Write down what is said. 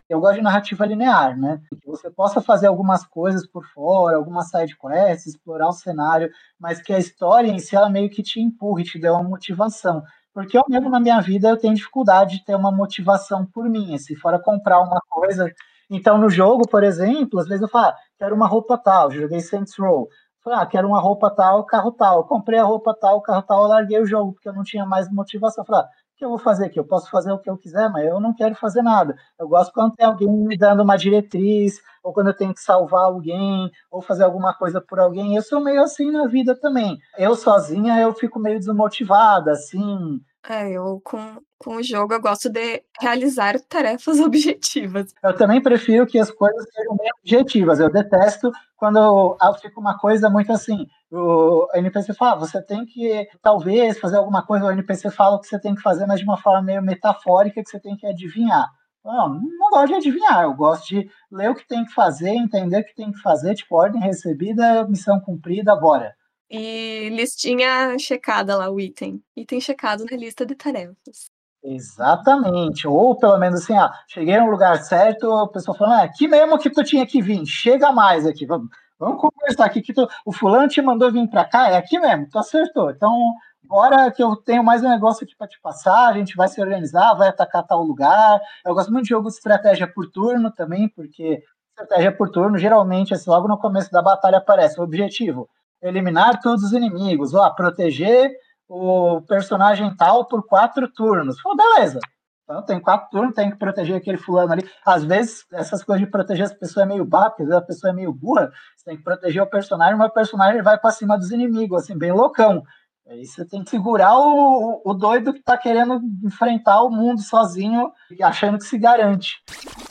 Eu gosto de narrativa linear, né? Que você possa fazer algumas coisas por fora, algumas side quests, explorar o cenário, mas que a história em si, ela meio que te empurre, te dê uma motivação. Porque eu mesmo na minha vida eu tenho dificuldade de ter uma motivação por mim, se for comprar uma coisa. Então no jogo, por exemplo, às vezes eu falo, quero uma roupa tal, joguei Saints Row. Falei, quero uma roupa tal, carro tal. Eu comprei a roupa tal, carro tal, eu larguei o jogo, porque eu não tinha mais motivação. Falei, o que eu vou fazer aqui? Eu posso fazer o que eu quiser, mas eu não quero fazer nada. Eu gosto quando tem alguém me dando uma diretriz, ou quando eu tenho que salvar alguém, ou fazer alguma coisa por alguém. Eu sou meio assim na vida também. Eu sozinha, eu fico meio desmotivada, assim. Eu com o jogo eu gosto de realizar tarefas objetivas. Eu também prefiro que as coisas sejam bem objetivas. Eu detesto quando fica uma coisa muito assim. O NPC fala, você tem que, talvez, fazer alguma coisa. O NPC fala o que você tem que fazer, mas de uma forma meio metafórica, que você tem que adivinhar. Não gosto de adivinhar, eu gosto de ler o que tem que fazer, entender o que tem que fazer, tipo, ordem recebida, missão cumprida, bora. E listinha checada lá, o item. Item checado na lista de tarefas. Exatamente. Ou pelo menos assim, cheguei no lugar certo, a pessoa falando, aqui mesmo que tu tinha que vir, chega mais aqui, vamos conversar aqui, o fulano te mandou vir para cá, é aqui mesmo, tu acertou. Então, bora que eu tenho mais um negócio aqui para te passar, a gente vai se organizar, vai atacar tal lugar. Eu gosto muito de jogo de estratégia por turno também, porque estratégia por turno, geralmente, assim, logo no começo da batalha aparece o objetivo, eliminar todos os inimigos, proteger o personagem tal por 4 turnos. Falei, beleza. Então tem 4 turnos, tem que proteger aquele fulano ali. Às vezes, essas coisas de proteger as pessoas é meio básica, às vezes a pessoa é meio burra. Você tem que proteger o personagem, mas o personagem vai para cima dos inimigos, assim, bem loucão. Aí você tem que segurar o doido que tá querendo enfrentar o mundo sozinho, achando que se garante.